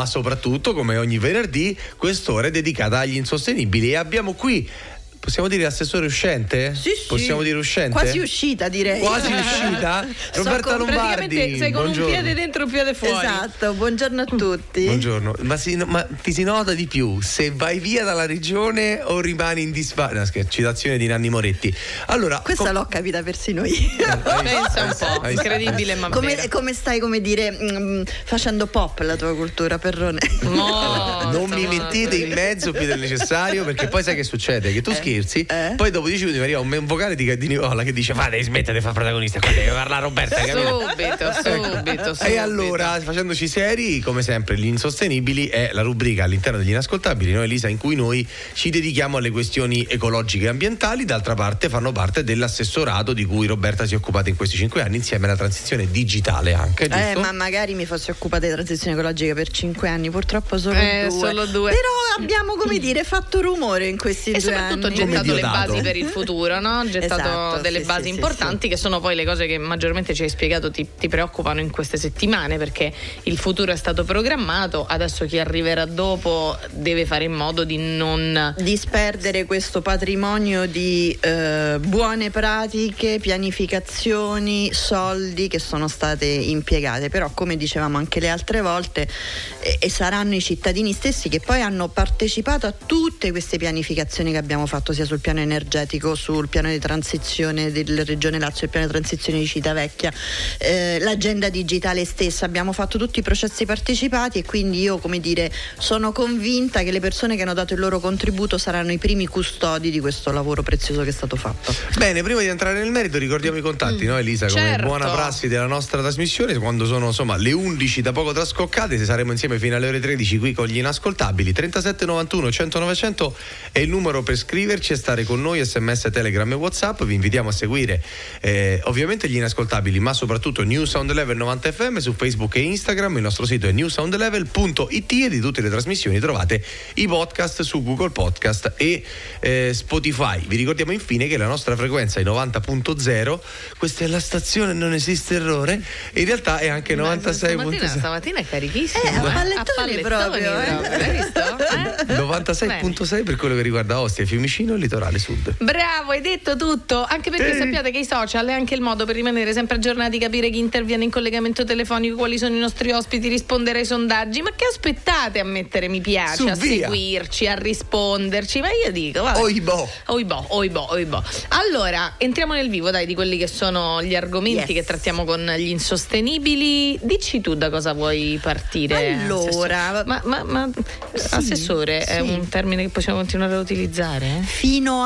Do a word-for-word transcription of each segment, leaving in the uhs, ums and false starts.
ma soprattutto, come ogni venerdì, quest'ora è dedicata agli insostenibili e abbiamo qui, possiamo dire assessore uscente? Sì, sì. Possiamo dire uscente? Quasi uscita, direi. Quasi uscita? Roberta con, Lombardi. Sei con buongiorno. un piede dentro e un piede fuori. Esatto, buongiorno a tutti. Buongiorno, ma, si, ma ti si nota di più se vai via dalla regione o rimani in disfa... No, scherzo, citazione di Nanni Moretti. Allora, questa com- l'ho capita persino io. Pensa un po', incredibile ma come, vero. come stai, come dire, mh, facendo pop la tua cultura, Perrone? Molto, non mi molto, mettete in mezzo più del necessario, perché poi sai che succede? Che tu Eh, scherzi, eh. poi dopo dieci minuti mi arriva un vocale di, di Nicola che dice: ma devi smettere di fare protagonista, qua deve parlare Roberta, capito? Subito, subito, subito. E allora, facendoci seri, come sempre, gli insostenibili è la rubrica all'interno degli inascoltabili, no Elisa, in cui noi ci dedichiamo alle questioni ecologiche e ambientali. D'altra parte fanno parte dell'assessorato di cui Roberta si è occupata in questi cinque anni, insieme alla transizione digitale anche, giusto? Eh, ma magari mi fossi occupata di transizione ecologica per cinque anni, purtroppo solo Eh, due. solo due. Però abbiamo, come dire, fatto rumore in questi E due soprattutto anni. gettato le Diodato. basi per il futuro, no? Gettato Esatto, delle sì, basi sì, importanti sì, che sono poi le cose che maggiormente ci hai spiegato ti, ti preoccupano in queste settimane, perché il futuro è stato programmato, adesso chi arriverà dopo deve fare in modo di non disperdere questo patrimonio di eh, buone pratiche, pianificazioni, soldi che sono state impiegate. Però, come dicevamo anche le altre volte, eh, e saranno i cittadini stessi che poi hanno partecipato a tutte queste pianificazioni che abbiamo fatto, sia sul piano energetico, sul piano di transizione della Regione Lazio, il piano di transizione di Civitavecchia, eh, l'agenda digitale stessa. Abbiamo fatto tutti i processi partecipati e quindi io, come dire, sono convinta che le persone che hanno dato il loro contributo saranno i primi custodi di questo lavoro prezioso che è stato fatto. Bene, prima di entrare nel merito ricordiamo i contatti, no Elisa? Come Certo. buona prassi della nostra trasmissione, quando sono insomma le undici da poco trascoccate, se saremo insieme fino alle ore tredici qui con gli inascoltabili. Trentasette novantuno cento novecento è il numero per scriverci e stare con noi, sms, telegram e whatsapp. Vi invitiamo a seguire eh, ovviamente gli inascoltabili, ma soprattutto New Sound Level novanta F M su Facebook e Instagram. Il nostro sito è new sound level punto it e di tutte le trasmissioni trovate i podcast su Google Podcast e eh, Spotify. Vi ricordiamo infine che la nostra frequenza è novanta punto zero, questa è la stazione, non esiste errore, in realtà è anche novantasei punto sei. Stamattina, stamattina è carichissimo. Eh, a eh? pallettoni proprio, eh. Hai visto? Eh? novantasei punto sei per quello che riguarda Ostia, Fiumicino e Litorale Sud. Bravo, hai detto tutto, anche perché Sì. sappiate che i social è anche il modo per rimanere sempre aggiornati, capire chi interviene in collegamento telefonico, quali sono i nostri ospiti, rispondere ai sondaggi. Ma che aspettate a mettere mi piace, Su, a via. seguirci, a risponderci? Ma io dico, vabbè. Oibò. Oibò, oibò, oibò. Allora, entriamo nel vivo, dai, di quelli che sono gli argomenti Yes. che trattiamo con gli insostenibili. Dici tu da cosa vuoi partire? Allora, assessore? ma, ma, ma sì, assessore è sì. un termine che possiamo continuare a utilizzare? Fino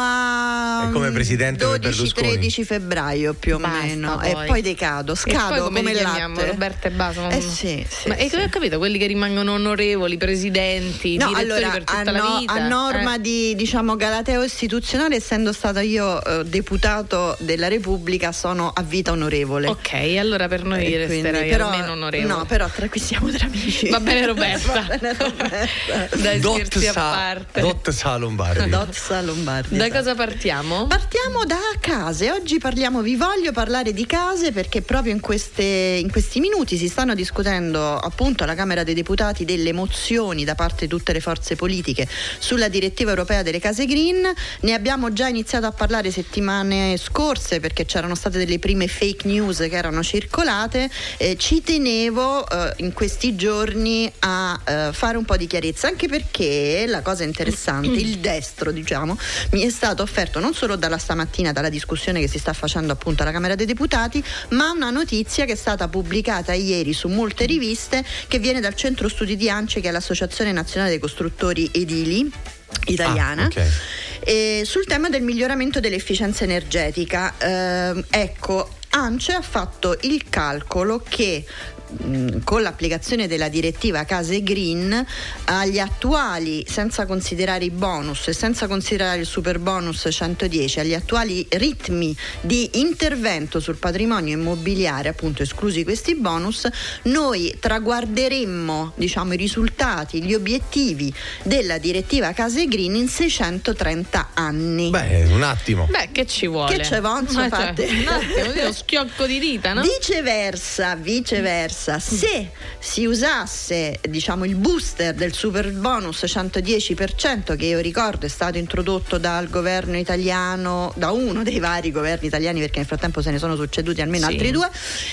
a È come presidente per dodici Berlusconi. tredici febbraio più o Basta, meno, poi. e poi decado, E poi scado come come li il chiamiamo? latte. Roberta e Baso? Eh sì, sì, Ma e sì. ho capito, quelli che rimangono onorevoli, presidenti, No, direttori allora, per tutta a, la no- vita. a norma eh. di, diciamo, galateo istituzionale, essendo stata io eh, deputato della Repubblica, sono a vita onorevole. Ok, allora per noi E resterai quindi, però, almeno onorevole. No, però tra qui siamo tra amici. Va bene, Roberta. Va bene, Roberta. Dai, Dot scherzi a sa, parte. Dot sa Lombardi. Dozza Lombardi. Da esatto. cosa partiamo? Partiamo da case. Oggi parliamo, vi voglio parlare di case perché proprio in, queste, in questi minuti si stanno discutendo appunto alla Camera dei Deputati delle mozioni da parte di tutte le forze politiche sulla direttiva europea delle case green. Ne abbiamo già iniziato a parlare settimane scorse perché c'erano state delle prime fake news che erano circolate. Eh, ci tenevo eh, in questi giorni a eh, fare un po' di chiarezza, anche perché la cosa interessante, il destro, diciamo, mi è stato offerto non solo dalla stamattina, dalla discussione che si sta facendo appunto alla Camera dei Deputati, ma una notizia che è stata pubblicata ieri su molte riviste, che viene dal Centro Studi di ANCE, che è l'Associazione Nazionale dei Costruttori Edili italiana. Ah, okay. E sul tema del miglioramento dell'efficienza energetica. Eh, ecco, ANCE ha fatto il calcolo che con l'applicazione della direttiva Case Green agli attuali, senza considerare i bonus e senza considerare il super bonus centodieci, agli attuali ritmi di intervento sul patrimonio immobiliare, appunto esclusi questi bonus, noi traguarderemmo, diciamo, i risultati, gli obiettivi della direttiva Case Green in seicentotrenta anni. Beh, un attimo. Beh, che ci vuole? Che c'è, Vonzo, Ma fate? cioè, un attimo, io schiocco di dita, no? Viceversa, viceversa, viceversa, se si usasse, diciamo, il booster del super bonus centodieci per cento, che io ricordo è stato introdotto dal governo italiano, da uno dei vari governi italiani, perché nel frattempo se ne sono succeduti almeno sì. altri due,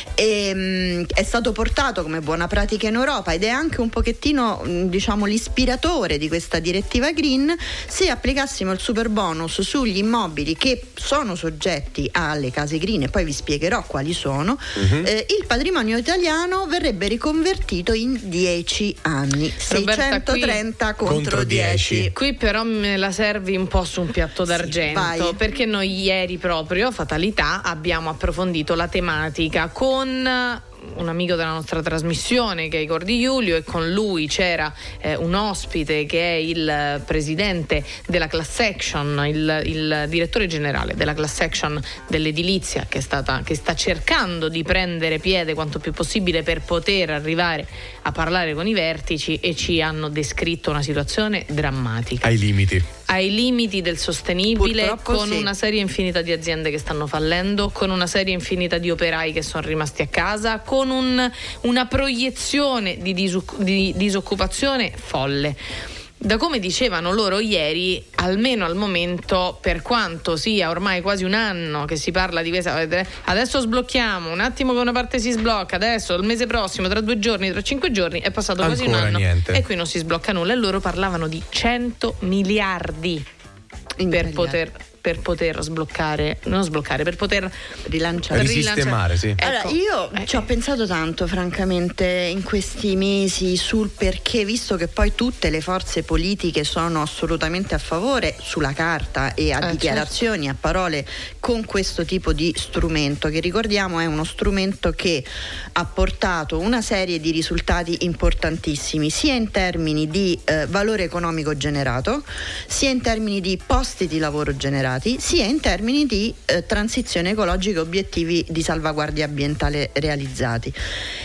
e, mh, è stato portato come buona pratica in Europa ed è anche un pochettino, mh, diciamo, l'ispiratore di questa direttiva green. Se applicassimo il super bonus sugli immobili che sono soggetti alle case green, e poi vi spiegherò quali sono, uh-huh. eh, il patrimonio italiano verrebbe riconvertito in dieci anni. Roberta, seicentotrenta qui, contro, contro dieci. dieci. Qui però me la servi un po' su un piatto d'argento, sì, perché noi ieri proprio, fatalità, abbiamo approfondito la tematica con un amico della nostra trasmissione che è Igor Di Giulio, e con lui c'era eh, un ospite che è il presidente della class action, il, il direttore generale della class action dell'edilizia, che è stata, che sta cercando di prendere piede quanto più possibile per poter arrivare a parlare con i vertici, e ci hanno descritto una situazione drammatica, ai limiti ai limiti del sostenibile, Purtroppo con sì. una serie infinita di aziende che stanno fallendo, con una serie infinita di operai che sono rimasti a casa, con un, una proiezione di, disu- di disoccupazione folle. Da come dicevano loro ieri, almeno al momento, per quanto sia ormai quasi un anno che si parla di questa, adesso sblocchiamo, un attimo che una parte si sblocca, adesso il mese prossimo, tra due giorni, tra cinque giorni, è passato Ancora quasi un anno niente. e qui non si sblocca nulla, e loro parlavano di cento miliardi per poter, per poter sbloccare, non sbloccare, per poter rilanciare, risistemare, sì. Allora, Ecco. io Eh. ci ho pensato tanto, francamente, in questi mesi sul perché, visto che poi tutte le forze politiche sono assolutamente a favore sulla carta e a Eh, dichiarazioni, a parole, con questo tipo di strumento, che ricordiamo è uno strumento che ha portato una serie di risultati importantissimi, sia in termini di eh, valore economico generato, sia in termini di posti di lavoro generati, sia in termini di eh, transizione ecologica e obiettivi di salvaguardia ambientale realizzati.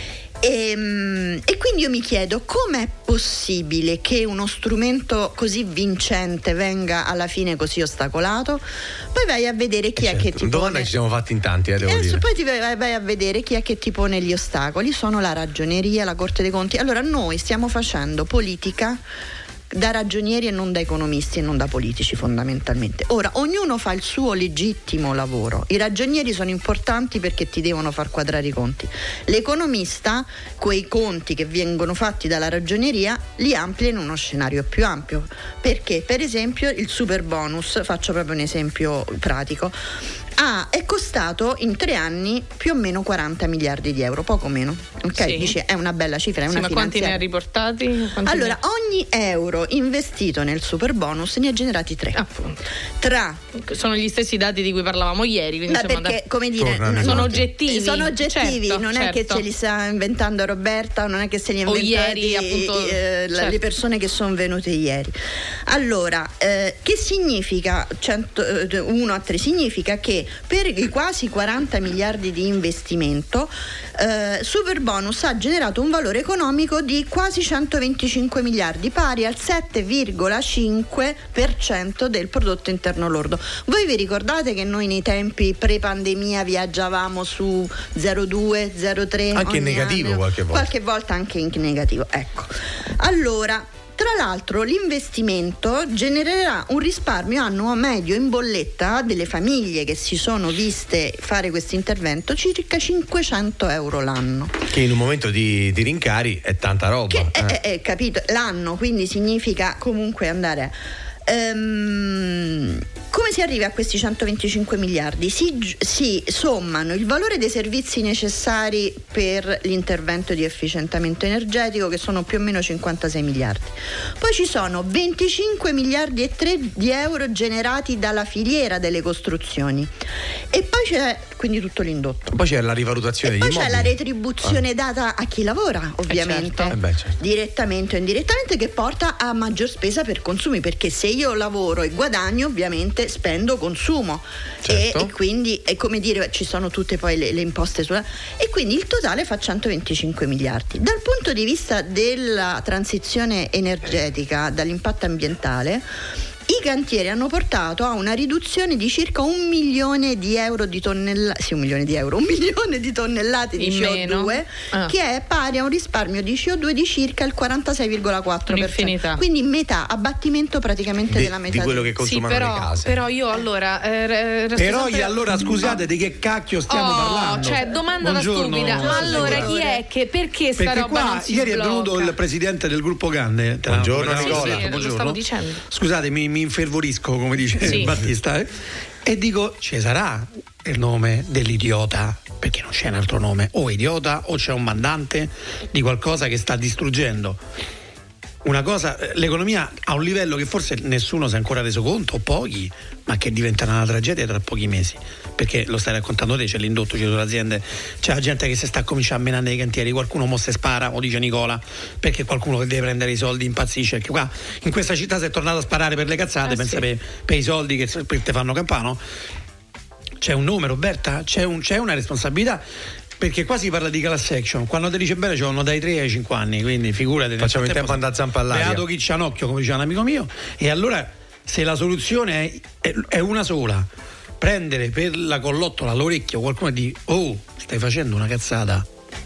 E, e quindi io mi chiedo com'è possibile che uno strumento così vincente venga alla fine così ostacolato. Poi vai a vedere chi eh è certo. che ti domanda pone, ci siamo fatti in tanti, eh, devo e dire. poi ti vai, vai a vedere chi è che ti pone gli ostacoli. Sono la Ragioneria, la Corte dei Conti. Allora noi stiamo facendo politica da ragionieri e non da economisti e non da politici, fondamentalmente. Ora, ognuno fa il suo legittimo lavoro. I ragionieri sono importanti perché ti devono far quadrare i conti. L'economista, quei conti che vengono fatti dalla ragioneria, li amplia in uno scenario più ampio. Perché, per esempio, il super bonus, faccio proprio un esempio pratico, Ah, è costato in tre anni più o meno quaranta miliardi di euro, poco meno. Ok, sì. Dice è una bella cifra, è sì, una ma quanti ne ha finanziaria. riportati? Quanti Allora, ne... ogni euro investito nel super bonus ne ha generati tre. Appunto. Tra Sono gli stessi dati di cui parlavamo ieri, quindi Beh, insomma, perché da... come dire, Tornano non- i sono conti. oggettivi. sono oggettivi, certo, non è certo. che ce li sta inventando Roberta, non è che se li ha O inventati ieri, appunto, eh, la- certo. le persone che sono venute ieri. Allora, eh, che significa uno a tre? Significa che per i quasi quaranta miliardi di investimento eh, super bonus ha generato un valore economico di quasi centoventicinque miliardi, pari al sette virgola cinque per cento del prodotto interno lordo. Voi vi ricordate che noi nei tempi pre-pandemia viaggiavamo su zero virgola due, zero virgola tre Anche in ogni negativo anno? qualche volta. Qualche volta anche in negativo, ecco. Allora, tra l'altro l'investimento genererà un risparmio annuo medio in bolletta delle famiglie che si sono viste fare questo intervento circa cinquecento euro l'anno. Che in un momento di, di rincari è tanta roba. Che è, eh. è- è, capito, l'anno, quindi significa comunque andare. Ehm, come si arriva a questi centoventicinque miliardi? Si, gi- si sommano il valore dei servizi necessari per l'intervento di efficientamento energetico, che sono più o meno cinquantasei miliardi. Poi ci sono venticinque miliardi e tre di euro generati dalla filiera delle costruzioni. E poi c'è quindi tutto l'indotto. Poi c'è la rivalutazione E degli poi c'è immobili. la retribuzione data a chi lavora, ovviamente, certo. Eh beh, certo. direttamente o indirettamente, che porta a maggior spesa per consumi, perché se io lavoro e guadagno, ovviamente spendo, consumo. Certo. e, e quindi è come dire, ci sono tutte poi le, le imposte sulla, e quindi il totale fa centoventicinque miliardi. Dal punto di vista della transizione energetica, dall'impatto ambientale, I cantieri hanno portato a una riduzione di circa un milione di euro di tonnellate, sì un milione di euro, un milione di tonnellate di In C O meno. due, Ah. che è pari a un risparmio di C O due di circa il quarantasei virgola quattro per cento. Un'infinità. Quindi metà, abbattimento praticamente Di, della metà di quello che Sì, consumano però, le case. però io allora eh, resto Però sempre- io allora scusate di che cacchio stiamo Oh, parlando? cioè domanda da Buongiorno, stupida. Ma allora chi signore. è che perché sta Perché roba non qua si ieri è venuto sblocca? il presidente del gruppo Canne. Te la- Buongiorno, te la- Nicola. sì, Sì, lo buongiorno. stavo dicendo. Scusate, mi, mi infervorisco, come dice Sì. Battista, eh? E dico, ci sarà il nome dell'idiota? Perché non c'è un altro nome, o idiota o c'è un mandante di qualcosa che sta distruggendo una cosa, l'economia a un livello che forse nessuno si è ancora reso conto, o pochi, ma che diventerà una tragedia tra pochi mesi, perché lo stai raccontando te, c'è l'indotto, c'è le aziende, c'è la gente che si sta cominciando a menare nei cantieri, qualcuno mo se spara, o dice Nicola, perché qualcuno che deve prendere i soldi impazzisce, perché qua in questa città si è tornato a sparare per le cazzate, Eh pensa sì. per, per i soldi che per te fanno campano. C'è un nome, Roberta? C'è, un, c'è una responsabilità, perché qua si parla di class action, quando ti dice bene c'hanno dai tre ai cinque anni, quindi figurati. nel Facciamo in frattempo tempo andare a zampa all'aria. beato chi c'ha un occhio, come diceva un amico mio. E allora, se la soluzione è, è, è una sola, prendere per la collottola all'orecchio qualcuno e dire oh, stai facendo una cazzata.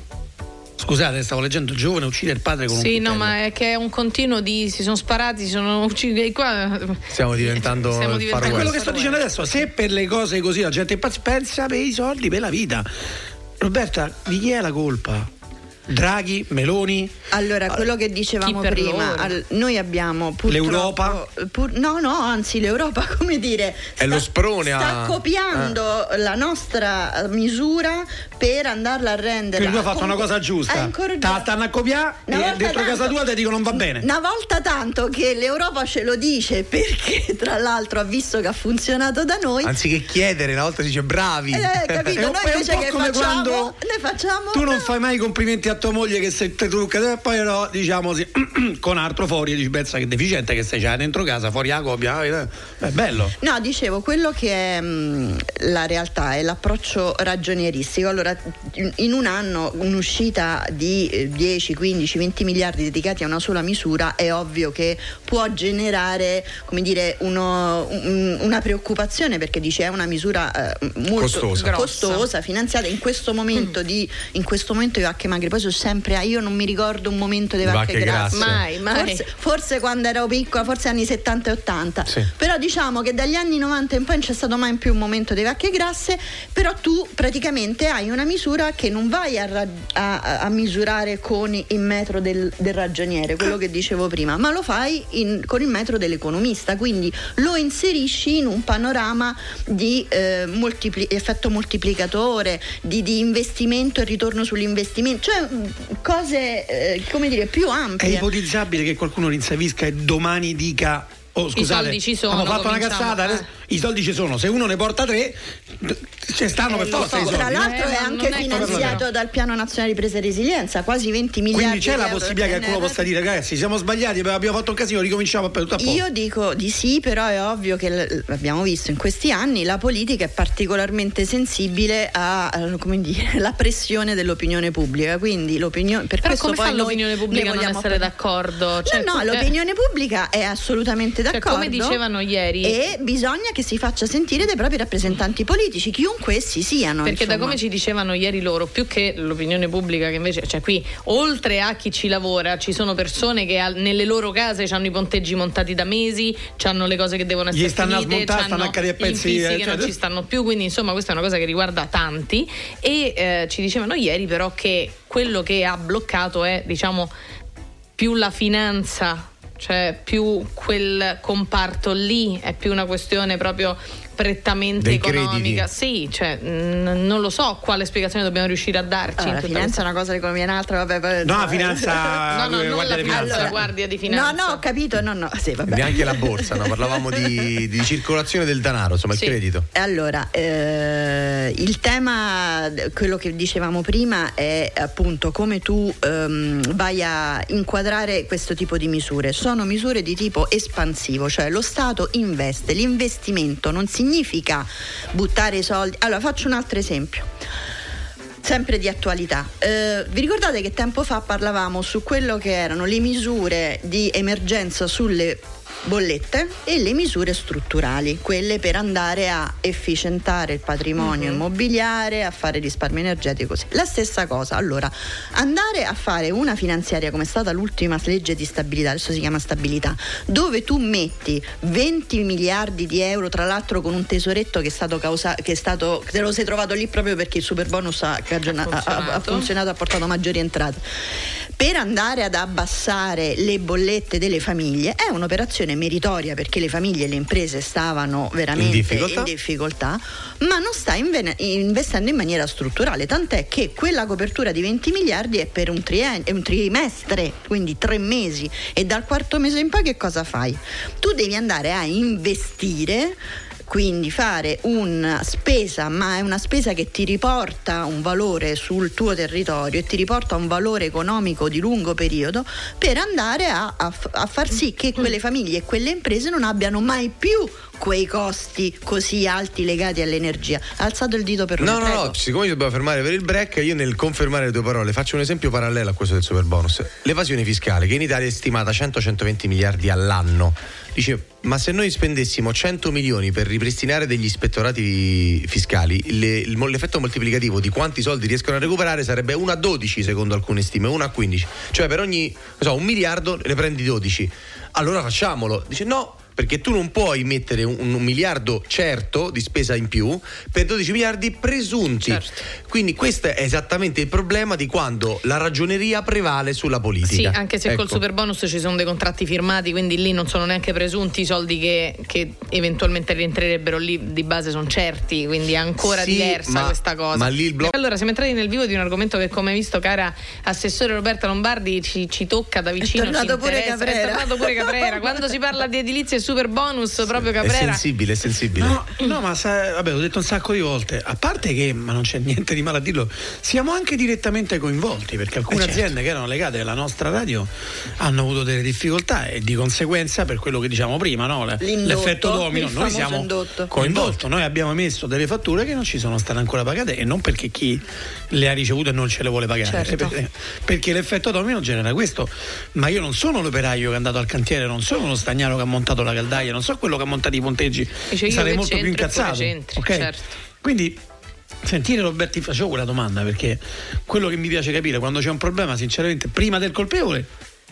Scusate, stavo leggendo, giovane uccide il padre con un Sì, coltello. no, ma è che è un continuo di si sono sparati, si sono uccisi qua. Stiamo diventando Stiamo il diventando Far È quello West. che sto dicendo adesso, se per le cose così la gente impazz- pensa per i soldi, per la vita. Roberta, di chi è la colpa? Draghi, Meloni? Allora, quello che dicevamo Chi per prima, loro? al- noi abbiamo purtroppo, L'Europa? pur- no, no, anzi l'Europa, come dire, È lo sprone sta a- copiando la nostra misura per andarla a rendere. Quindi tu hai fatto una cosa giusta. Te la stanno a copiare e Una volta dentro casa tanto- tua ti dicono non va bene. Una volta tanto che l'Europa ce lo dice, perché tra l'altro ha visto che ha funzionato da noi. Anziché chiedere, una volta si dice bravi. Eh, capito? È un- Noi è un invece po' che come facciamo, quando ne facciamo. tu non fai mai i complimenti a tua moglie che se te trucca e poi però diciamo sì, con altro fuori e dici pensa che deficiente che sei già dentro casa, fuori la copia, eh, è bello. No, dicevo, quello che è mh, la realtà è l'approccio ragionieristico. Allora, in, in un anno un'uscita di eh, dieci, quindici, venti miliardi dedicati a una sola misura è ovvio che può generare, come dire, uno, un- una preoccupazione, perché dice è una misura eh, molto Costosa. costosa, finanziata in questo momento di in questo momento i vacche magre. Poi sono sempre io non mi ricordo un momento dei Le vacche, vacche grasse. grasse. Mai, mai. Forse, forse quando ero piccola, forse anni settanta e ottanta. Sì. Però diciamo che dagli anni novanta in poi non c'è stato mai più un momento dei vacche grasse, però tu praticamente hai una misura che non vai a, ra- a- a misurare con il metro del, del ragioniere, quello che dicevo prima, ma lo fai in- con il metro dell'economista, quindi lo inserisci in un panorama di eh, moltipli- effetto moltiplicatore, di, di investimento e ritorno sull'investimento, cioè mh, cose eh, come dire più È ampie. ipotizzabile che qualcuno rinsavisca e domani dica oh scusate, soldi ci sono, abbiamo fatto una cominciamo, cazzata, eh. adesso i soldi ci sono, se uno ne porta tre ci stanno per Eh, lo forza so, i soldi. tra l'altro Eh, è ma anche non è finanziato così. dal Piano Nazionale di Ripresa e Resilienza, quasi venti miliardi. Quindi c'è di la euro possibilità che del qualcuno possa dire ragazzi siamo sbagliati, abbiamo fatto un casino, ricominciamo per tutto a posto. Io dico di sì, però è ovvio che l- l'abbiamo visto in questi anni, la politica è particolarmente sensibile a, a, come dire, la pressione dell'opinione pubblica, quindi l'opinione per Però questo come poi fa noi l'opinione ne pubblica a non vogliamo essere parlare. d'accordo? Cioè, no, no, eh, l'opinione pubblica è assolutamente cioè, d'accordo. come dicevano ieri, E bisogna che si faccia sentire dai propri rappresentanti politici, chiunque essi siano. perché da insomma. come ci dicevano ieri loro, più che l'opinione pubblica che invece, cioè qui oltre a chi ci lavora ci sono persone che al- nelle loro case hanno i ponteggi montati da mesi, hanno le cose che devono essere Gli stanno a finite, smontare, stanno c'hanno a cadere a gli pezzi, infissi eh, che cioè- non ci stanno più, quindi insomma questa è una cosa che riguarda tanti e eh, ci dicevano ieri però che quello che ha bloccato è diciamo più la finanza, cioè più quel comparto lì, è più una questione proprio prettamente Dei economica. crediti. Sì, cioè mh, non lo so quale spiegazione dobbiamo riuscire a darci. Allora, in la tutta finanza questa- è una cosa, l'economia è un'altra, vabbè, vabbè. No, la finanza, No, no, non guardia la di finanza, finanza. la guardia di finanza. No, no, ho capito, no, no, sì, vabbè. E anche la borsa, no? Parlavamo di, di circolazione del denaro, insomma, Sì. il credito. Allora, eh, il tema, quello che dicevamo prima, è appunto come tu ehm, vai a inquadrare questo tipo di misure. Sono misure di tipo espansivo, cioè lo Stato investe. L'investimento non significa buttare i soldi. Allora, faccio un altro esempio. Sempre di attualità. Eh, vi ricordate che tempo fa parlavamo su quello che erano le misure di emergenza sulle bollette e le misure strutturali, quelle per andare a efficientare il patrimonio mm-hmm. immobiliare, a fare risparmio energetico, così. La stessa cosa, allora, andare a fare una finanziaria come è stata l'ultima legge di stabilità, adesso si chiama stabilità, dove tu metti venti miliardi di euro, tra l'altro con un tesoretto che è stato causato, che è stato, te lo sei trovato lì proprio perché il superbonus ha, cagiona, ha, funzionato. ha funzionato, ha portato maggiori entrate, per andare ad abbassare le bollette delle famiglie. È un'operazione meritoria perché le famiglie e le imprese stavano veramente in difficoltà, in difficoltà ma non sta inven- investendo in maniera strutturale, tant'è che quella copertura di venti miliardi è per un, trien- un trimestre, quindi tre mesi, e dal quarto mese in poi che cosa fai? Tu devi andare a investire, quindi fare una spesa, ma è una spesa che ti riporta un valore sul tuo territorio e ti riporta un valore economico di lungo periodo, per andare a, a, a far sì che quelle famiglie e quelle imprese non abbiano mai più quei costi così alti legati all'energia. Ha alzato il dito per no, lui. No, no, no, siccome io dobbiamo fermare per il break, io nel confermare le tue parole faccio un esempio parallelo a questo del superbonus. L'evasione fiscale, che in Italia è stimata cento centoventi miliardi all'anno, dice: ma se noi spendessimo cento milioni per ripristinare degli ispettorati fiscali, le, l'effetto moltiplicativo di quanti soldi riescono a recuperare sarebbe uno a dodici secondo alcune stime, uno a quindici, cioè per ogni, non so, un miliardo ne prendi dodici. Allora facciamolo. Dice no, perché tu non puoi mettere un, un miliardo certo di spesa in più per dodici miliardi presunti. Certo. Quindi questo è esattamente il problema di quando la ragioneria prevale sulla politica. Sì, anche se ecco. Col superbonus ci sono dei contratti firmati, quindi lì non sono neanche presunti i soldi che, che eventualmente rientrerebbero lì, di base sono certi, quindi è ancora sì, diversa ma, questa cosa. Ma lì il blocco... Allora siamo entrati nel vivo di un argomento che, come hai visto, cara assessore Roberta Lombardi, ci, ci tocca da vicino. È tornato pure Caprera. È tornato pure Caprera. Quando si parla di edilizia e superbonus, proprio Caprera è sensibile, è sensibile. No, no, ma sa, vabbè, l'ho detto un sacco di volte, a parte che, ma non c'è niente di male a dirlo, siamo anche direttamente coinvolti, perché alcune eh certo. aziende che erano legate alla nostra radio hanno avuto delle difficoltà e di conseguenza, per quello che diciamo prima, no? L'effetto domino, noi siamo indotto. coinvolti, noi abbiamo emesso delle fatture che non ci sono state ancora pagate, e non perché chi le ha ricevute non ce le vuole pagare, certo. perché, perché l'effetto domino genera questo. Ma io non sono l'operaio che è andato al cantiere, non sono lo stagnaro che ha montato la caldaia, non so quello che ha montato i ponteggi, sarei molto più incazzato, centri, okay? Certo. Quindi sentire Roberti, facevo quella domanda perché quello che mi piace capire quando c'è un problema, sinceramente, prima del colpevole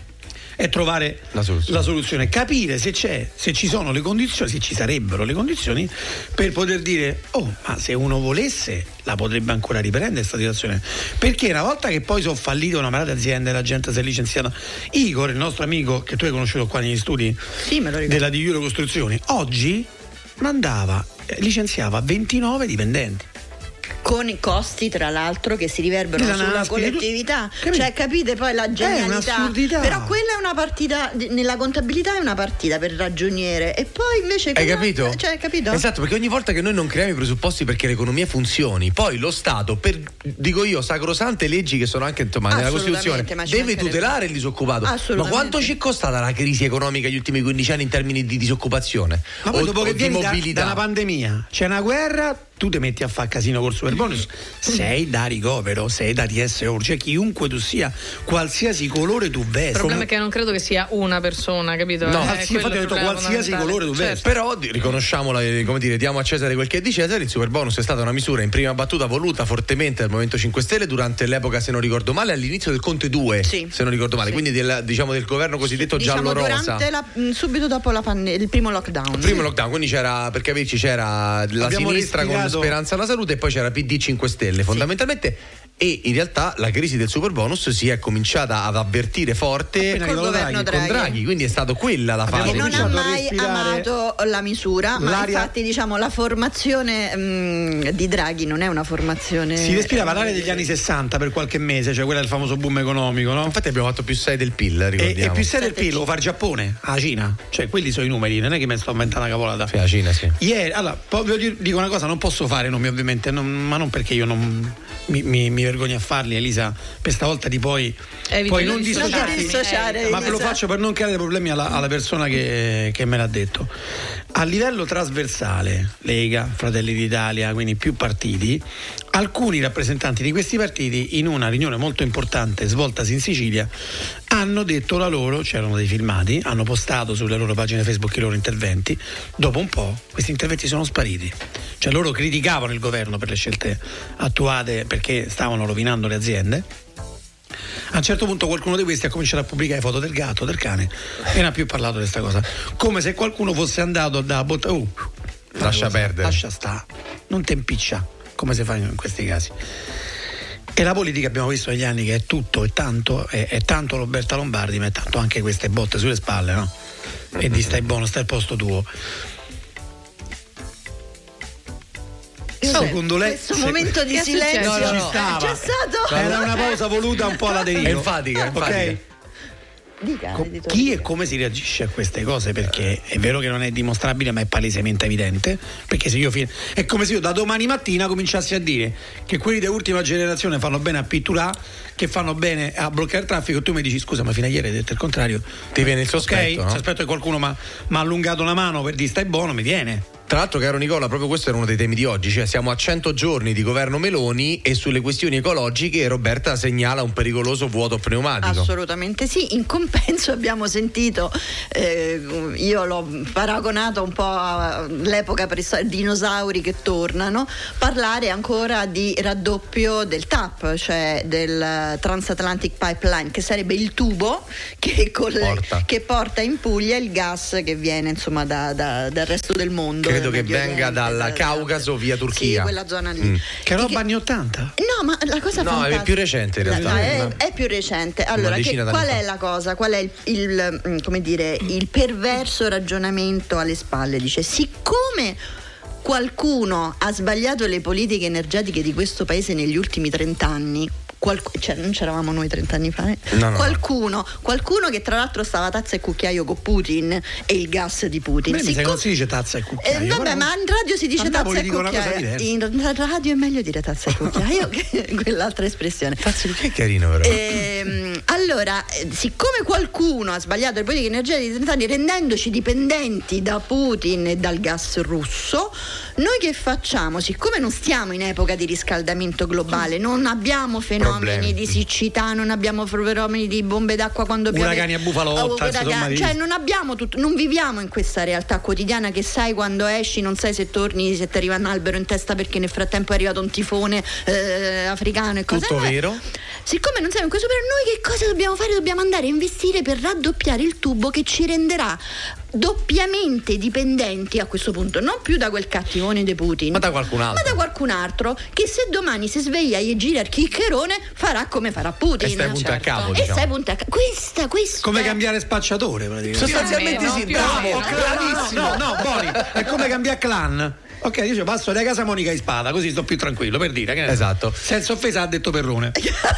è trovare la soluzione. la soluzione, capire se c'è, se ci sono le condizioni, se ci sarebbero le condizioni per poter dire: oh, ma se uno volesse la potrebbe ancora riprendere questa situazione, perché una volta che poi sono fallite una marea di aziende, la gente si è licenziata. Igor, il nostro amico che tu hai conosciuto qua negli studi sì, me lo della Di Giulio Costruzioni, oggi mandava, licenziava ventinove dipendenti, con i costi tra l'altro che si riverberano sulla nasca, collettività, tu... cioè capite poi la genialità. Però quella è una partita, nella contabilità è una partita per ragioniere, e poi invece hai capito? Cioè, capito? Esatto, perché ogni volta che noi non creiamo i presupposti perché l'economia funzioni, poi lo Stato, per, dico io, sacrosante leggi che sono anche insomma, nella Costituzione, deve tutelare il disoccupato. Ma quanto ci è costata la crisi economica negli ultimi quindici anni in termini di disoccupazione? Ma poi o, dopo o che di vieni mobilità? Da, da una pandemia, c'è una guerra, tu ti metti a fare casino col superbonus, sei da ricovero, sei da T S O, cioè chiunque tu sia, qualsiasi colore tu vesti. Il problema è che non credo che sia una persona, capito? No, eh, sì, infatti ho detto qualsiasi colore tu vesti. Certo. Però riconosciamola, come dire, diamo a Cesare quel che è di Cesare. Il superbonus è stata una misura in prima battuta voluta fortemente dal Movimento cinque Stelle durante l'epoca, se non ricordo male, all'inizio del Conte due, sì. se non ricordo male, sì. quindi del, diciamo del governo cosiddetto sì, diciamo giallo-rosa. La, subito dopo la pande- il primo lockdown. Il primo lockdown, quindi c'era, per capirci, c'era la Abbiamo sinistra respirato... con Speranza alla Salute, e poi c'era P D cinque Stelle fondamentalmente, e in realtà la crisi del superbonus si è cominciata ad avvertire forte col governo Draghi. con Draghi, quindi è stato quella la fase. Che non ha mai amato la misura, ma infatti diciamo la formazione mh, di Draghi non è una formazione. Si respirava l'aria degli anni sessanta per qualche mese, cioè quella del famoso boom economico, no? Infatti abbiamo fatto più sei del P I L, ricordiamo. E, e più sei del P I L lo fa il Giappone, la Cina, cioè quelli sono i numeri, non è che mi sto inventando una cavolata. Sì, la Cina, sì. Ieri, allora, poi dico una cosa, non posso fare nomi ovviamente, non, ma non perché io non mi, mi, mi vergogno a farli, Elisa, per stavolta di poi, poi non dissociare, dissociare ma ve lo faccio per non creare problemi alla, alla persona che, che me l'ha detto. A livello trasversale, Lega, Fratelli d'Italia, quindi più partiti, alcuni rappresentanti di questi partiti in una riunione molto importante svoltasi in Sicilia hanno detto la loro, c'erano dei filmati, hanno postato sulle loro pagine Facebook i loro interventi. Dopo un po' questi interventi sono spariti, cioè loro criticavano il governo per le scelte attuate perché stavano rovinando le aziende. A un certo punto qualcuno di questi ha cominciato a pubblicare foto del gatto, del cane, e non ha più parlato di questa cosa, come se qualcuno fosse andato da botta, uh, lascia cosa, perdere, lascia sta, non te impiccia, come si fa in questi casi. E la politica abbiamo visto negli anni che è tutto e tanto, è, è tanto Roberta Lombardi, ma è tanto anche queste botte sulle spalle, no? E di stai buono, stai al posto tuo. Secondo lei questo se... momento di che silenzio no, no, no. c'è stato? Era una pausa voluta un po' alla deriva. È enfatica, è enfatica. Ok? Dica, Co- editore, chi dica. e come si reagisce a queste cose? Perché è vero che non è dimostrabile, ma è palesemente evidente. Perché se io fi- è come se io da domani mattina cominciassi a dire che quelli dell'ultima generazione fanno bene a pitturare, che fanno bene a bloccare il traffico, e tu mi dici scusa, ma fino a ieri hai detto il contrario. Ti viene il sospetto, Ok, no? sospetto che qualcuno mi ha allungato la mano per dire stai buono, mi viene. Tra l'altro, caro Nicola, proprio questo era uno dei temi di oggi, cioè siamo a cento giorni di governo Meloni e sulle questioni ecologiche Roberta segnala un pericoloso vuoto pneumatico. Assolutamente sì, in compenso abbiamo sentito, eh, io l'ho paragonato un po' all'epoca preistorica, dinosauri che tornano, parlare ancora di raddoppio del T A P, cioè del Transatlantic Pipeline, che sarebbe il tubo che, colle- porta. che porta in Puglia il gas che viene insomma da, da, dal resto del mondo. Credo che Medio venga Oriente, dal da- Caucaso via Turchia. Sì, quella zona lì. Mm. Che roba che- anni ottanta? No, ma la cosa No, è fantastica, più recente in realtà. La- è, è più recente. Allora, che, decina d'anni qual fa. è la cosa? Qual è il, il, mm, come dire, il perverso ragionamento alle spalle? Dice, siccome qualcuno ha sbagliato le politiche energetiche di questo paese negli ultimi trent'anni, Qualc- cioè non c'eravamo noi trent'anni fa, eh? No, no, qualcuno, qualcuno che tra l'altro stava tazza e cucchiaio con Putin e il gas di Putin. Beh, mi sa che Siccome- non si dice tazza e cucchiaio. eh, vabbè, però- ma in radio si dice A Napoli tazza e dicono una cosa cucchiaio. diversa. In radio è meglio dire tazza e cucchiaio che quell'altra espressione. Che è carino però. Ehm, allora, eh, siccome qualcuno ha sbagliato le politiche energetiche di trent'anni rendendoci dipendenti da Putin e dal gas russo, noi che facciamo? Siccome non stiamo in epoca di riscaldamento globale, non abbiamo fenomeni Problemi. di siccità, non abbiamo fenomeni di bombe d'acqua quando piove, Uragani a Bufalotta, Oh, uragani- insomma, cioè non abbiamo tutto, non viviamo in questa realtà quotidiana che sai quando esci, non sai se torni, se ti arriva un albero in testa perché nel frattempo è arrivato un tifone eh, africano e cose. Tutto Noi- vero? Siccome non siamo in questo periodo, noi che cosa dobbiamo fare? Dobbiamo andare a investire per raddoppiare il tubo che ci renderà doppiamente dipendenti a questo punto, non più da quel cattivone di Putin, Ma da qualcun altro. ma da qualcun altro che se domani si sveglia e gira il chiccherone farà come farà Putin. E stai punta a certo. capo, E diciamo. stai punta a capo. Questa, questa Come cambiare spacciatore, praticamente. Sostanzialmente Più o sì, meno, più o bravo, meno. bravissimo. No, no, Boni, è come cambiare clan. Ok, io cioè, passo da casa Monica in spada, così sto più tranquillo, per dire. Che ne so. Esatto. Senza offesa ha detto Perrone.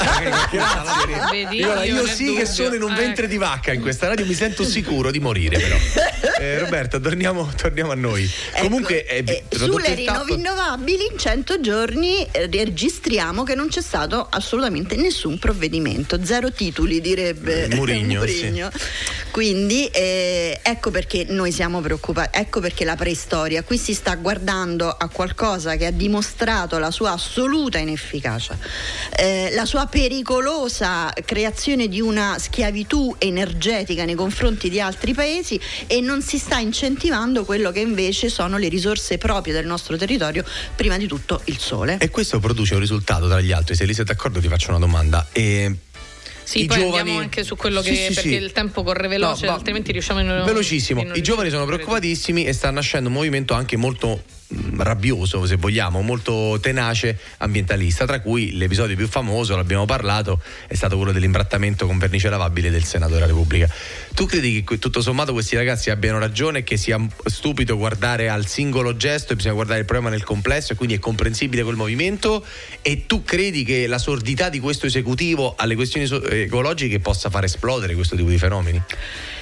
Vedi, Nicola, io nel sì dubbio. che sono in un Eh. ventre di vacca in questa radio, mi sento sicuro di morire però. Eh, Roberta, torniamo, torniamo a noi. Ecco, Comunque eh, eh, tradotto sulle il tappo- rinnovabili in cento giorni eh, registriamo che non c'è stato assolutamente nessun provvedimento, zero titoli direbbe Eh, Murigno, Murigno. Quindi eh, ecco perché noi siamo preoccupati, ecco perché la preistoria qui si sta guardando a qualcosa che ha dimostrato la sua assoluta inefficacia, eh, la sua pericolosa creazione di una schiavitù energetica nei confronti di altri paesi, e non si sta incentivando quello che invece sono le risorse proprie del nostro territorio, prima di tutto il sole. E questo produce un risultato tra gli altri. Se lì sei d'accordo ti faccio una domanda. E Sì, i poi giovani- andiamo anche su quello Sì, che sì, perché sì. il tempo corre veloce, No, ma- altrimenti riusciamo in un velocissimo. in un- I giovani sono preoccupatissimi e sta nascendo un movimento anche molto mh, rabbioso, se vogliamo, molto tenace ambientalista, tra cui l'episodio più famoso, l'abbiamo parlato, è stato quello dell'imbrattamento con vernice lavabile del Senato della Repubblica. Tu credi che que- tutto sommato questi ragazzi abbiano ragione e che sia stupido guardare al singolo gesto e bisogna guardare il problema nel complesso, e quindi è comprensibile quel movimento? E tu credi che la sordità di questo esecutivo alle questioni so- ecologiche possa far esplodere questo tipo di fenomeni?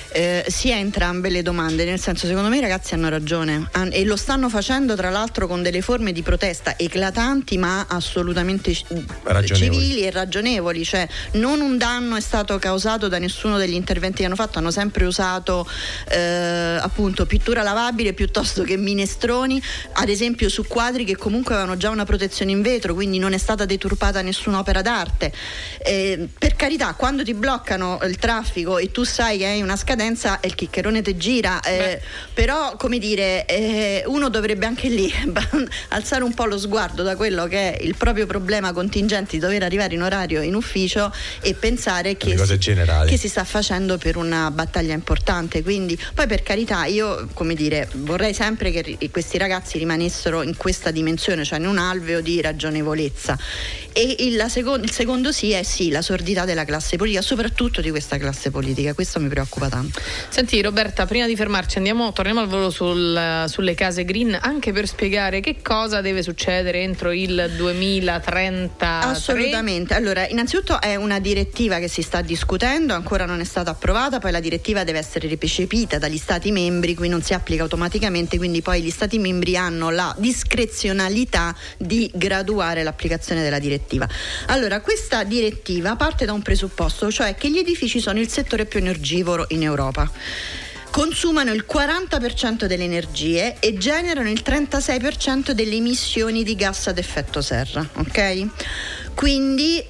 eh, sia entrambe le domande, nel senso, secondo me i ragazzi hanno ragione an- e lo stanno facendo tra l'altro con delle forme di protesta eclatanti ma assolutamente c- civili e ragionevoli, cioè non un danno è stato causato da nessuno degli interventi che hanno fatto, hanno sempre usato eh, appunto pittura lavabile piuttosto che minestroni, ad esempio su quadri che comunque avevano già una protezione in vetro, quindi non è stata deturpata nessuna opera d'arte. Eh, per carità, quando ti bloccano il traffico e tu sai che hai una scadenza, il chiccherone te gira, eh, però come dire, eh, uno dovrebbe anche lì alzare un po' lo sguardo da quello che è il proprio problema contingente di dover arrivare in orario in ufficio e pensare che si, che si sta facendo per una battaglia importante. Quindi poi, per carità, io come dire vorrei sempre che questi ragazzi rimanessero in questa dimensione, cioè in un alveo di ragionevolezza. E il, la seco- il secondo sì è sì la sordità della classe politica, soprattutto di questa classe politica, questo mi preoccupa tanto. Senti Roberta, prima di fermarci andiamo, torniamo al volo sul, sulle case green, anche per spiegare che cosa deve succedere entro il duemilatrenta. Assolutamente, allora innanzitutto è una direttiva che si sta discutendo, ancora non è stata approvata, poi la direttiva deve essere recepita dagli Stati membri, qui non si applica automaticamente, quindi poi gli Stati membri hanno la discrezionalità di graduare l'applicazione della direttiva. Allora, questa direttiva parte da un presupposto, cioè che gli edifici sono il settore più energivoro in Europa. Consumano il quaranta per cento delle energie e generano il trentasei per cento delle emissioni di gas ad effetto serra, ok? Quindi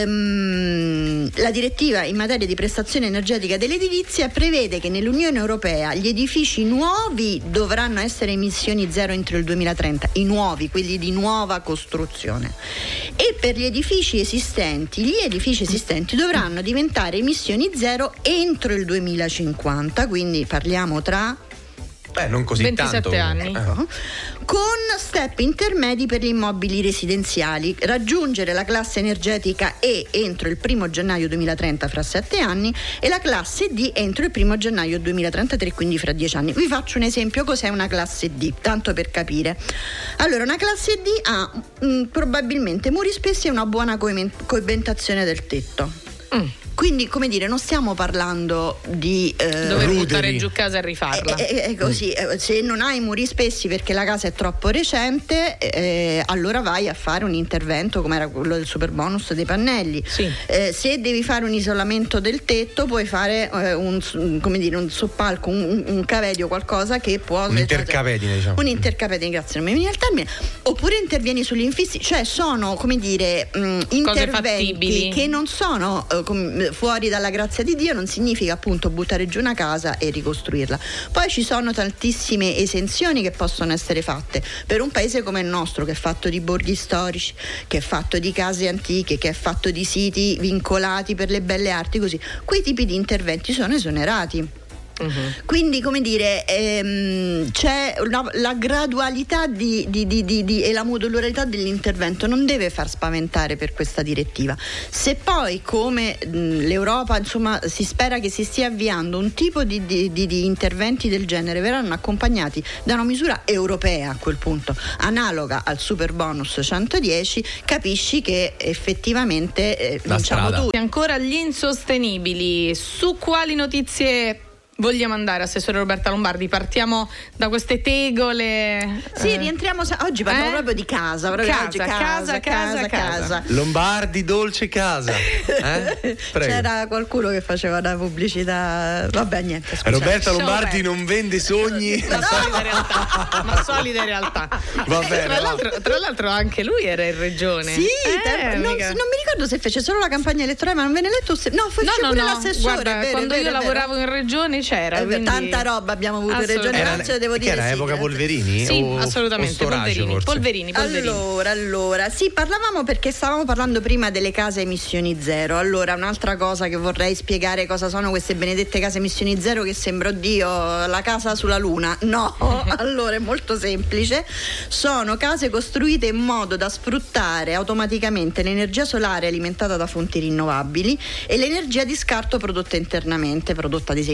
ehm, la direttiva in materia di prestazione energetica dell'edilizia prevede che nell'Unione Europea gli edifici nuovi dovranno essere emissioni zero entro il duemilatrenta, i nuovi, quelli di nuova costruzione, e per gli edifici esistenti, gli edifici esistenti dovranno diventare emissioni zero entro il duemilacinquanta, quindi parliamo tra Beh, non così ventisette tanto. anni. Ecco. Con step intermedi per gli immobili residenziali, raggiungere la classe energetica E entro il primo gennaio duemilatrenta, fra sette anni, e la classe D entro il primo gennaio duemilatrentatré, quindi fra dieci anni. Vi faccio un esempio: cos'è una classe D, tanto per capire. Allora, una classe D ha mh, probabilmente muri spessi e una buona coibentazione del tetto. Mm. Quindi, come dire, non stiamo parlando di eh, dover buttare giù casa e rifarla. È, è, è così, eh, se non hai muri spessi perché la casa è troppo recente, eh, allora vai a fare un intervento come era quello del super bonus dei pannelli. Sì. Eh, se devi fare un isolamento del tetto, puoi fare eh, un, come dire, un soppalco, un, un cavedio, qualcosa che può un intercapedine, diciamo. Un intercapedine, grazie, non mi viene il termine. Oppure intervieni sugli infissi, cioè sono, come dire, mh, interventi che non sono eh, com- fuori dalla grazia di Dio, non significa appunto buttare giù una casa e ricostruirla. Poi ci sono tantissime esenzioni che possono essere fatte per un paese come il nostro, che è fatto di borghi storici, che è fatto di case antiche, che è fatto di siti vincolati per le belle arti, così quei tipi di interventi sono esonerati. Uh-huh. Quindi, come dire, ehm, c'è una, la gradualità di, di, di, di, di, e la modularità dell'intervento non deve far spaventare per questa direttiva. Se poi, come mh, l'Europa, insomma, si spera che si stia avviando un tipo di, di, di, di interventi del genere, verranno accompagnati da una misura europea, a quel punto analoga al super bonus centodieci, capisci che effettivamente eh, vinciamo tutti. Ancora gli insostenibili, su quali notizie vogliamo andare, assessore Roberta Lombardi? Partiamo da queste tegole. Sì, eh. rientriamo. Oggi parliamo eh? proprio di casa. Proprio casa, oggi, casa, casa, casa, casa, casa. Lombardi, dolce casa. Eh? C'era qualcuno che faceva una pubblicità. Vabbè, niente. Scusate. Roberta Lombardi Show non vende sogni. Ma solida realtà. Ma solida realtà. Va bene. Tra l'altro, tra l'altro, anche lui era in regione. Sì, eh, non, non mi ricordo se fece solo la campagna elettorale, ma non ve ne letto. Se... No, fece no, no, pure no. l'assessore. Guarda, vero, quando vero, io vero. lavoravo in regione c'era. Eh, quindi... Tanta roba abbiamo avuto in Regione Lazio, devo dire. Era sì, epoca Polverini? Sì, o, assolutamente. o Polverini, Polverini, Polverini. Allora, allora, sì, parlavamo perché stavamo parlando prima delle case a emissioni zero. Allora, un'altra cosa che vorrei spiegare, cosa sono queste benedette case a emissioni zero, che sembra, oddio, la casa sulla luna. No, allora è molto semplice. Sono case costruite in modo da sfruttare automaticamente l'energia solare alimentata da fonti rinnovabili e l'energia di scarto prodotta internamente, prodotta ad esempio, che ne so,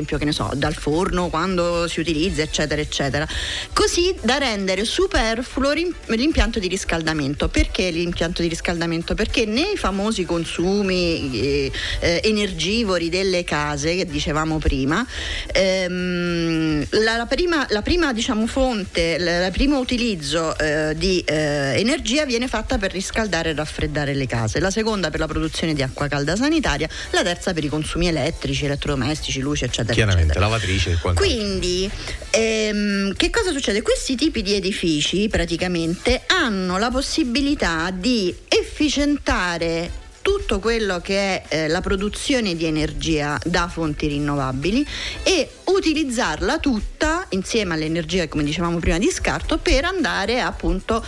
so, dal forno quando si utilizza, eccetera eccetera, così da rendere superfluo l'impianto di riscaldamento. Perché l'impianto di riscaldamento? Perché nei famosi consumi eh, eh, energivori delle case che dicevamo prima, ehm, la, la prima, la prima diciamo fonte, il primo utilizzo eh, di eh, energia viene fatta per riscaldare e raffreddare le case, la seconda per la produzione di acqua calda sanitaria, la terza per i consumi elettrici, elettrodomestici, luce, eccetera. Chiaramente, eccetera. lavatrice e quant'altro. Quindi ehm, che cosa succede? Questi tipi di edifici praticamente hanno la possibilità di efficientare tutto quello che è eh, la produzione di energia da fonti rinnovabili e utilizzarla tutta insieme all'energia, come dicevamo prima, di scarto, per andare appunto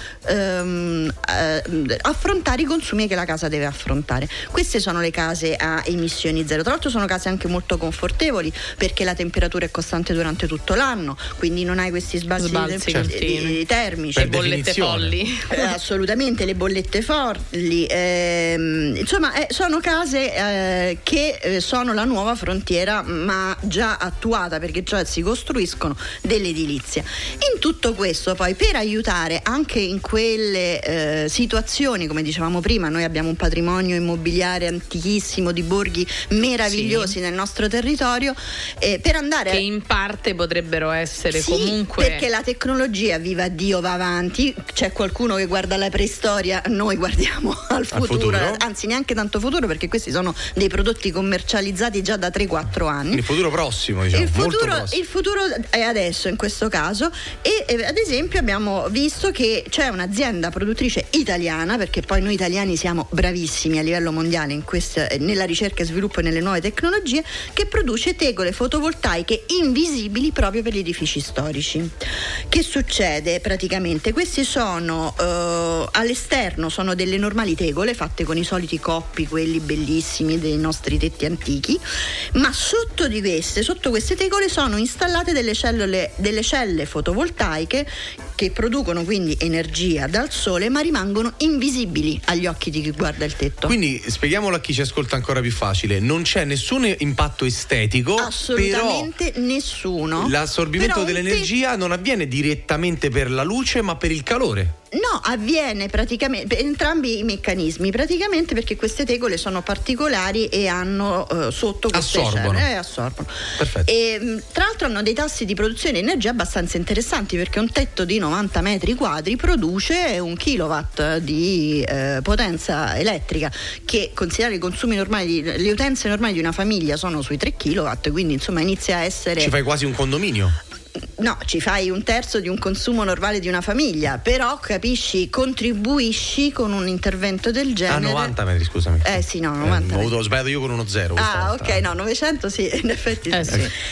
ehm, eh, affrontare i consumi che la casa deve affrontare. Queste sono le case a emissioni zero. Tra l'altro sono case anche molto confortevoli perché la temperatura è costante durante tutto l'anno, quindi non hai questi sbalzi, Sbalzi di, di, di termici. Le bollette folli. Eh, assolutamente, le bollette folli. Ehm, insomma, eh, sono case eh, che eh, sono la nuova frontiera, ma già attuata, perché già si costruiscono dell'edilizia. In tutto questo poi, per aiutare anche in quelle eh, situazioni, come dicevamo prima, noi abbiamo un patrimonio immobiliare antichissimo di borghi meravigliosi sì. nel nostro territorio, eh, per andare che in parte potrebbero essere sì, comunque, perché la tecnologia, viva Dio, va avanti. C'è qualcuno che guarda la preistoria, noi guardiamo al futuro, al futuro, anzi neanche tanto futuro, perché questi sono dei prodotti commercializzati già da tre quattro anni. Il futuro prossimo, diciamo. Il futuro, molto il futuro è adesso in questo caso, e eh, ad esempio abbiamo visto che c'è un'azienda produttrice italiana, perché poi noi italiani siamo bravissimi a livello mondiale in questa, nella ricerca e sviluppo e nelle nuove tecnologie, che produce tegole fotovoltaiche invisibili proprio per gli edifici storici. Che succede praticamente? Questi sono eh, all'esterno sono delle normali tegole fatte con i soliti coppi, quelli bellissimi dei nostri tetti antichi, ma sotto di queste, sotto queste tegole sono installate delle cellule, delle celle fotovoltaiche che producono quindi energia dal sole, ma rimangono invisibili agli occhi di chi guarda il tetto. Quindi spieghiamolo a chi ci ascolta ancora più facile: non c'è nessun impatto estetico, assolutamente però nessuno. L'assorbimento però dell'energia te... non avviene direttamente per la luce, ma per il calore. No, avviene praticamente per entrambi i meccanismi, praticamente perché queste tegole sono particolari e hanno uh, sotto queste assorbono. celle, eh, assorbono. Perfetto. E, tra l'altro hanno dei tassi di produzione di energia abbastanza interessanti, perché un tetto di novanta metri quadri produce un kilowatt di eh, potenza elettrica, che, considerare i consumi normali, le utenze normali di una famiglia sono sui tre kilowatt, quindi insomma inizia a essere... Ci fai quasi un condominio. No, ci fai un terzo di un consumo normale di una famiglia, però capisci, contribuisci con un intervento del genere. Ah, novanta metri, scusami. Eh sì, no, novanta. Eh, ho avuto sbagliato io con uno zero. Ah, ok, no, novecento sì, in effetti eh, sì. sì.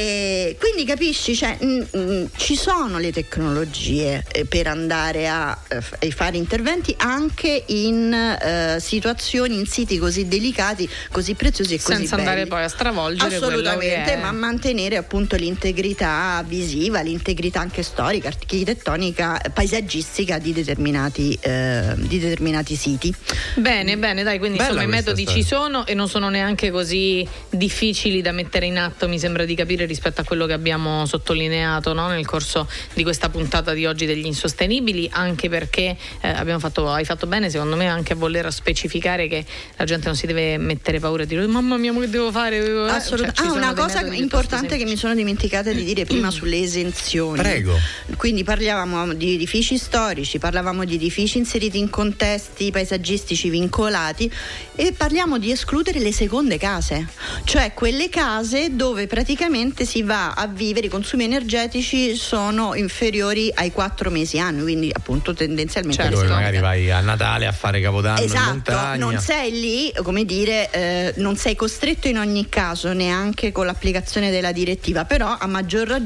E quindi capisci, cioè, mh, mh, ci sono le tecnologie eh, per andare a eh, fare interventi anche in eh, situazioni, in siti così delicati, così preziosi e così senza belli. andare poi a stravolgere assolutamente, quello che è... ma mantenere appunto l'integrità visiva, l'integrità anche storica, architettonica, paesaggistica di determinati eh, di determinati siti. Bene, bene, dai, quindi Bella insomma i metodi storia. ci sono e non sono neanche così difficili da mettere in atto, mi sembra di capire, rispetto a quello che abbiamo sottolineato, no? nel corso di questa puntata di oggi degli insostenibili, anche perché eh, abbiamo fatto, hai fatto bene secondo me anche a voler specificare che la gente non si deve mettere paura e dire mamma mia, ma che devo fare? Assolutamente. Cioè, ah, una cosa importante che mi sono dimenticata di dire prima sulle esenzioni. Prego. Quindi parlavamo di edifici storici, parlavamo di edifici inseriti in contesti paesaggistici vincolati, e parliamo di escludere le seconde case, cioè quelle case dove praticamente si va a vivere, i consumi energetici sono inferiori ai quattro mesi anni, quindi appunto tendenzialmente certo, dove magari vai a Natale a fare Capodanno esatto, in montagna. Non sei lì, come dire, eh, non sei costretto in ogni caso, neanche con l'applicazione della direttiva, però a maggior ragione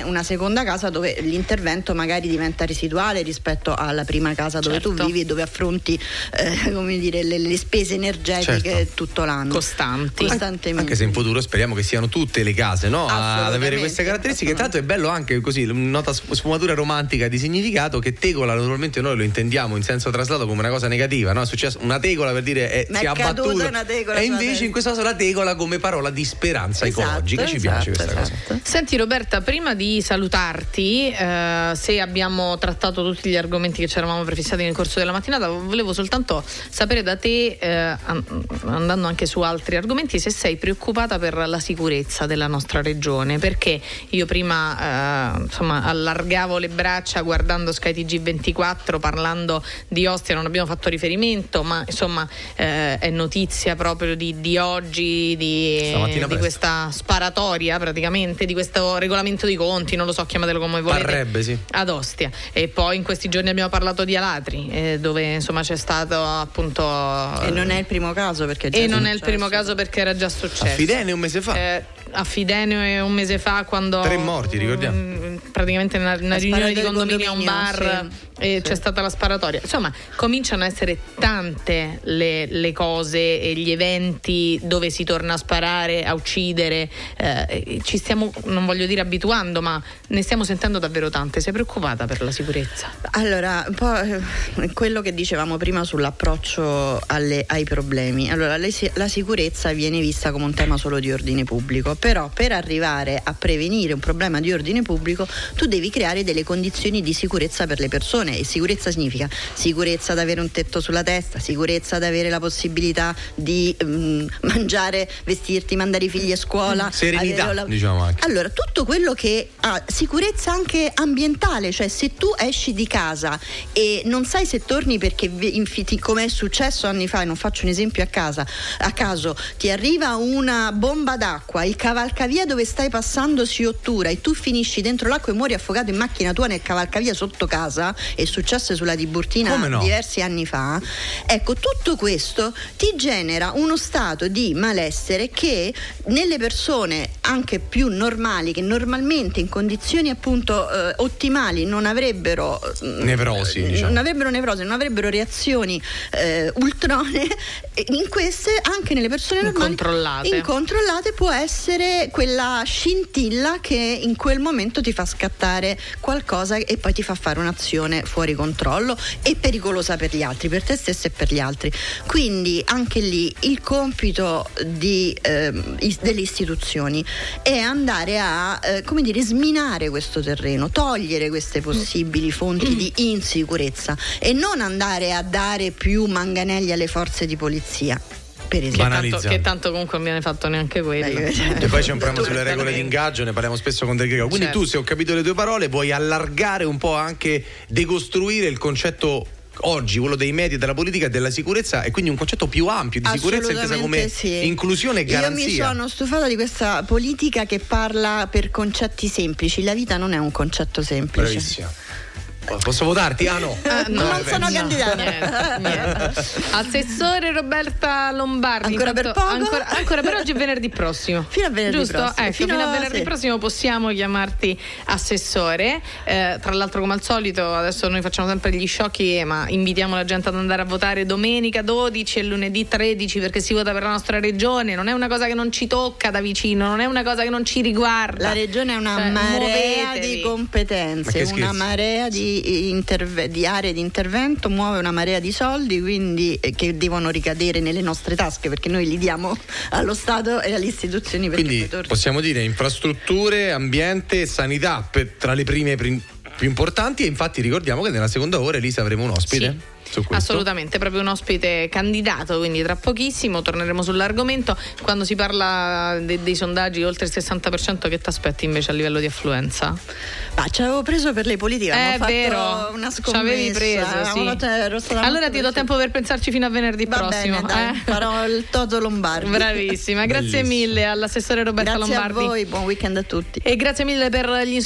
una seconda casa dove l'intervento magari diventa residuale rispetto alla prima casa dove certo. tu vivi e dove affronti eh, come dire, le, le spese energetiche certo. tutto l'anno. Costanti. Costantemente. Anche se in futuro speriamo che siano tutte le case, no? ad avere queste caratteristiche. Tanto è bello anche così, nota sfumatura romantica di significato, che tegola normalmente noi lo intendiamo in senso traslato come una cosa negativa, no? È successo una tegola per dire è, si è abbattuta e invece in questo caso la tegola come parola di speranza esatto, ecologica. Ci esatto, piace questa esatto. cosa. Senti Roberta, prima di salutarti, eh, se abbiamo trattato tutti gli argomenti che ci eravamo prefissati nel corso della mattinata, volevo soltanto sapere da te, eh, andando anche su altri argomenti, se sei preoccupata per la sicurezza della nostra regione, perché io prima eh, insomma allargavo le braccia guardando Sky T G ventiquattro parlando di Ostia, non abbiamo fatto riferimento, ma insomma eh, è notizia proprio di, di oggi, di, di questa sparatoria praticamente, di questo regolamento di conti, non lo so, chiamatelo come volete, Parrebbe, sì. ad Ostia. E poi in questi giorni abbiamo parlato di Alatri, eh, dove insomma c'è stato appunto e non è il primo caso perché e non è il primo caso perché era già successo a Fidenio un mese fa eh, a Fidenio un mese fa quando tre morti, ricordiamo, mh, praticamente nella, nella riunione di condominio a un bar sì. e sì. c'è stata la sparatoria. Insomma, cominciano a essere tante le, le cose e gli eventi dove si torna a sparare, a uccidere, eh, ci stiamo, non voglio dire abituando, ma ne stiamo sentendo davvero tante. Sei preoccupata per la sicurezza? Allora, un po' quello che dicevamo prima sull'approccio alle, ai problemi. Allora, le, la sicurezza viene vista come un tema solo di ordine pubblico, però per arrivare a prevenire un problema di ordine pubblico tu devi creare delle condizioni di sicurezza per le persone, e sicurezza significa sicurezza ad avere un tetto sulla testa, sicurezza ad avere la possibilità di um, mangiare, vestirti, mandare i figli a scuola, serenità, la... diciamo anche. Allora, tutto quello che ha sicurezza anche ambientale, cioè se tu esci di casa e non sai se torni perché come è successo anni fa, e non faccio un esempio a casa a caso, ti arriva una bomba d'acqua, il cavalcavia dove stai passando si ottura e tu finisci dentro l'acqua e muori affogato in macchina tua nel cavalcavia sotto casa, è successo sulla Tiburtina no? diversi anni fa. Ecco, tutto questo ti genera uno stato di malessere che nelle persone anche più normali, che normalmente in condizioni appunto eh, ottimali non avrebbero nevrosi, eh, diciamo. non avrebbero nevrosi, non avrebbero reazioni eh, ultrone, in queste anche nelle persone normali incontrollate. incontrollate può essere quella scintilla che in quel momento ti fa scattare qualcosa e poi ti fa fare un'azione fuori controllo e pericolosa per gli altri, per te stesso e per gli altri. Quindi anche lì il compito di, eh, delle istituzioni è andare a eh, come dire, sminare questo terreno, togliere queste possibili fonti di insicurezza e non andare a dare più manganelli alle forze di polizia. Per che, tanto, che tanto comunque non viene fatto neanche quello. E poi c'è un problema sulle regole di ingaggio, ne parliamo spesso con Del Greco. Quindi certo. tu, se ho capito le tue parole, vuoi allargare un po', anche decostruire il concetto oggi, quello dei media, della politica e della sicurezza, e quindi un concetto più ampio di sicurezza intesa come sì. inclusione e garanzia. Io mi sono stufata di questa politica che parla per concetti semplici. La vita non è un concetto semplice. Bravissima. Posso votarti? Ah no, ah, no non sono candidata. Niente, niente. Assessore Roberta Lombardi. Ancora intanto, per poco? Ancora, ancora per oggi è venerdì prossimo. Fino a venerdì Giusto? prossimo. Ecco, fino, fino a venerdì sì. prossimo possiamo chiamarti assessore. Eh, tra l'altro, come al solito, adesso noi facciamo sempre gli sciocchi, ma invitiamo la gente ad andare a votare domenica dodici e lunedì tredici, perché si vota per la nostra regione. Non è una cosa che non ci tocca da vicino, non è una cosa che non ci riguarda. La regione è una cioè, marea muovetevi. di competenze, una marea di Interve- di aree di intervento, muove una marea di soldi, quindi eh, che devono ricadere nelle nostre tasche, perché noi li diamo allo Stato e alle istituzioni. Quindi possiamo dire infrastrutture, ambiente, sanità per, tra le prime prim- più importanti, e infatti ricordiamo che nella seconda ora, Elisa, avremo un ospite. Sì. Assolutamente, proprio un ospite candidato, quindi tra pochissimo torneremo sull'argomento. Quando si parla de- dei sondaggi oltre il sessanta per cento, che ti aspetti invece a livello di affluenza? Ma ci avevo preso per le politiche, è vero, una scommessa. Ci avevi preso, sì. Allora ti do tempo per pensarci fino a venerdì Va prossimo. Bene, dai, eh? farò il Toto Lombardi. Bravissima, grazie Bellissimo. mille all'assessore Roberta grazie Lombardi. Grazie a voi, buon weekend a tutti. E grazie mille per gli